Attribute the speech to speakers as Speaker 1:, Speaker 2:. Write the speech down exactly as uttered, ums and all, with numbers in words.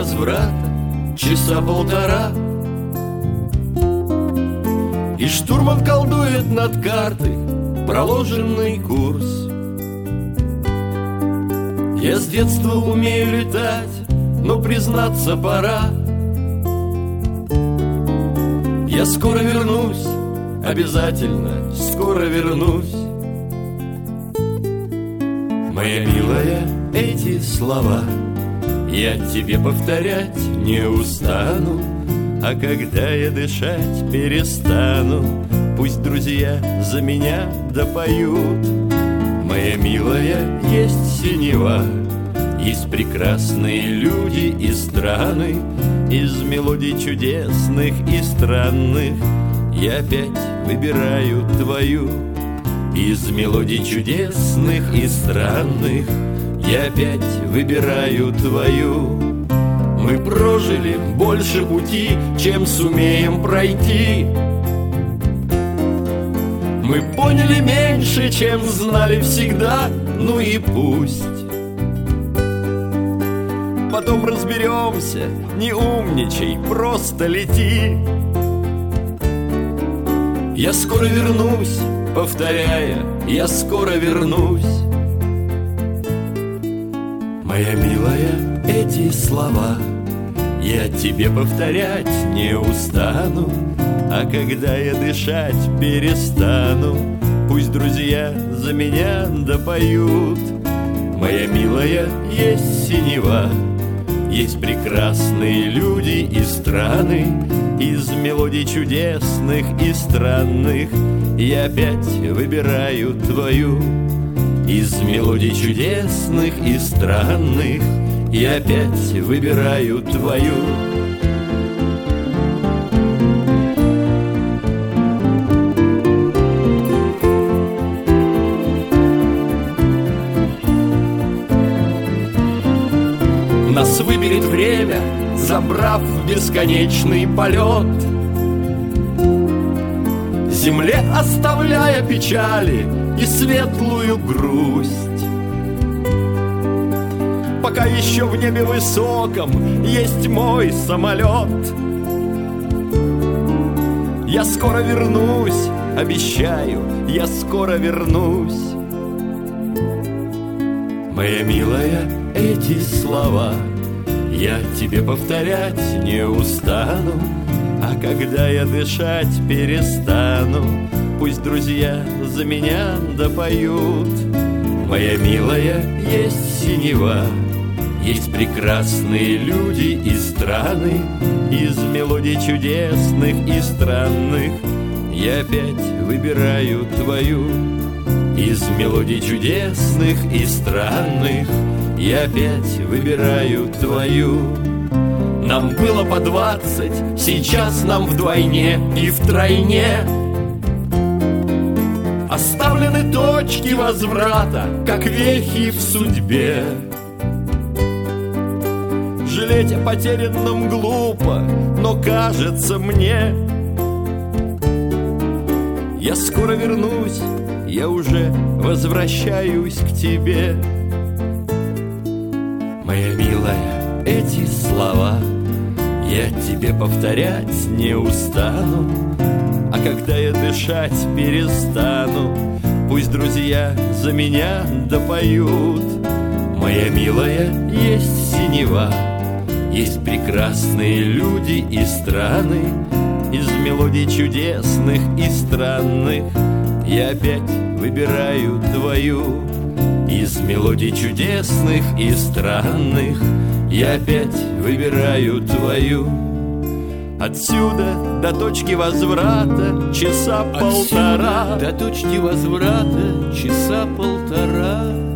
Speaker 1: возврата часа полтора, и штурман колдует над картой проложенный курс. Я с детства умею летать, но признаться пора. Я скоро вернусь, обязательно скоро вернусь. Моя милая, эти слова я тебе повторять не устану. А когда я дышать перестану, пусть друзья за меня допоют. Моя милая, есть синева, есть прекрасные люди и страны. Из мелодий чудесных и странных я опять выбираю твою. Из мелодий чудесных и странных я опять выбираю твою. Мы прожили больше пути, чем сумеем пройти. Мы поняли меньше, чем знали всегда, ну и пусть. Потом разберемся, не умничай, просто лети. Я скоро вернусь, повторяя, я скоро вернусь. Моя милая, эти слова я тебе повторять не устану. А когда я дышать перестану, пусть друзья за меня допоют. Моя милая, есть синева, есть прекрасные люди и страны. Из мелодий чудесных и странных я опять выбираю твою. Из мелодий чудесных и странных я опять выбираю твою. Нас выберет время, забрав в бесконечный полет, земле оставляя печали и светлую грусть. Пока еще в небе высоком есть мой самолет, я скоро вернусь, обещаю, я скоро вернусь. Моя милая, эти слова я тебе повторять не устану. А когда я дышать перестану, пусть друзья за меня допоют. Моя милая, есть синева, есть прекрасные люди и страны. Из мелодий чудесных и странных я опять выбираю твою. Из мелодий чудесных и странных я опять выбираю твою. Нам было по двадцать, сейчас нам вдвойне и втройне. Оставлены точки возврата, как вехи в судьбе. Жалеть о потерянном глупо, но кажется мне, я скоро вернусь, я уже возвращаюсь к тебе. Моя милая, эти слова я тебе повторять не устану. А когда я дышать перестану, пусть друзья за меня допоют. Моя милая, есть синева, есть прекрасные люди и страны. Из мелодий чудесных и странных я опять выбираю твою. Из мелодий чудесных и странных я опять выбираю твою. Отсюда до точки возврата часа полтора.
Speaker 2: Отсюда до точки возврата часа полтора.